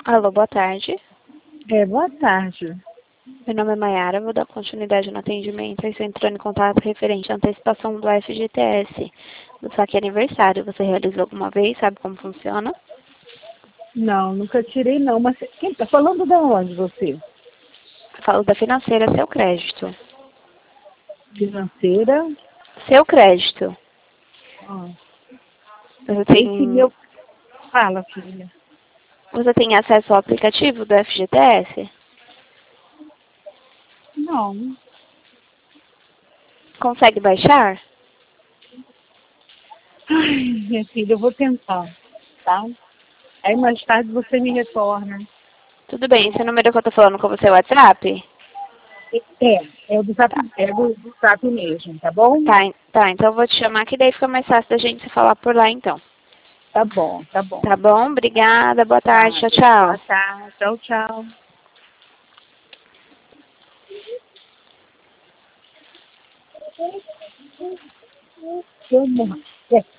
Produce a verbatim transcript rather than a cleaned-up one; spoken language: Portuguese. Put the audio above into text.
Alô, boa tarde. É, boa tarde. Meu nome é Mayara, vou dar continuidade no atendimento. Eu estou entrando em contato referente à antecipação do F G T S do saque aniversário. Você realizou alguma vez? Sabe como funciona? Não, nunca tirei não, mas quem tá falando de onde você? Falo da financeira Seu Crédito. Financeira? Seu Crédito. Ah, Você esse tem, meu... Fala, filha. você tem acesso ao aplicativo do F G T S? Não. Consegue baixar? Ai, minha filha, eu vou tentar, tá? Aí mais tarde você me retorna. Tudo bem, esse número que eu estou falando com você é o WhatsApp? É, é do zap, Tá. é do, do zap mesmo, tá bom? Tá, en- tá, então eu vou te chamar que daí fica mais fácil da gente se falar por lá então. Tá bom, tá bom. Tá bom? Obrigada, boa tarde, tchau, Nada. tchau. Boa tarde. Tchau, tchau. Tchau,